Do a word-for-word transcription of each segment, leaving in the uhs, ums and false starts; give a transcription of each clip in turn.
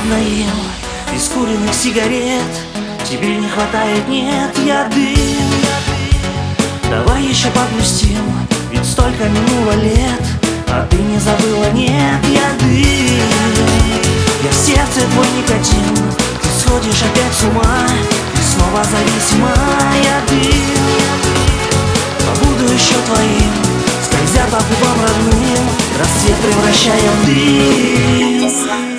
голодно ем из куриных сигарет. Тебе не хватает, нет, я дым. Давай еще погрустим, ведь столько минуло лет, а ты не забыла, нет, я дым. Я в сердце твой никотин, ты сходишь опять с ума, ты снова зависима, я дым. Побуду еще твоим, скользя по губам родным, рассвет превращая в дым.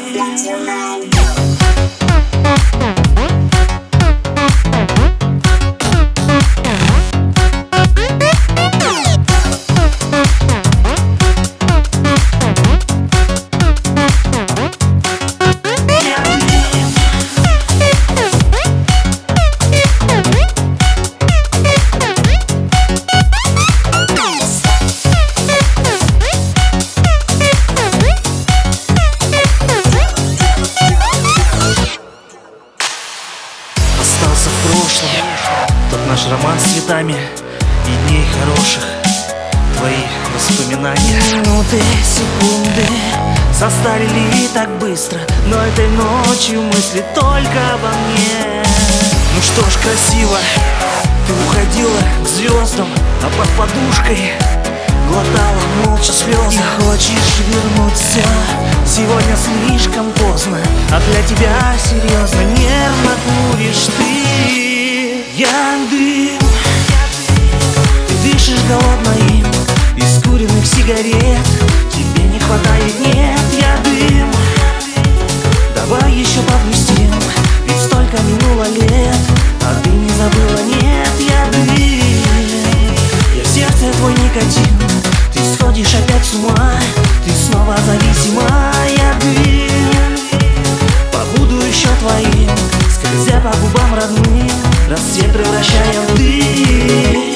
Остался в прошлом тот наш роман с цветами и дней хороших, твои воспоминания. Минуты, секунды состарили и так быстро, но этой ночью мысли только обо мне. Ну что ж, красиво, ты уходила к звездам, а под подушкой глотала молча слезы. И хочешь вернуть все, сегодня слишком поздно, а для тебя серьезно нервно куришь ты. Я дым, ты дышишь голодно им из куриных сигарет. Тебе не хватает, нет, я дым. Давай еще погрустим, ведь столько минуло лет, а ты не забыла, нет, я дым. Я в сердце твой никотин, ты сходишь опять с ума, ты снова зависима, я дым. Побуду еще твоим, скользя по губам родным, рассвет превращая в дым.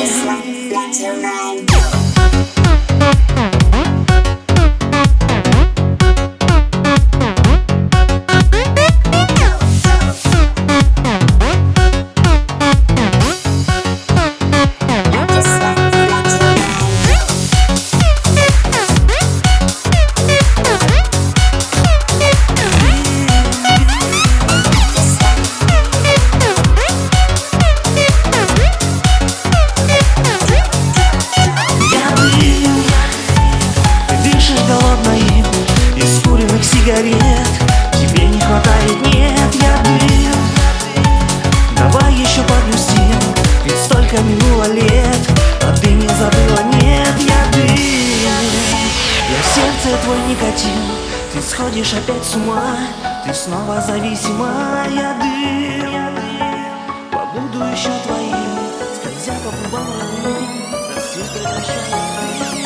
Сигарет, тебе не хватает, нет, я дым. Давай еще погрустим, ведь столько минуло лет, а ты не забыла, нет, я дым. Я в сердце твой никотин, ты сходишь опять с ума, ты снова зависима, я дым. Побуду еще твоим, скользя по губам родным, рассвет превращая в дым.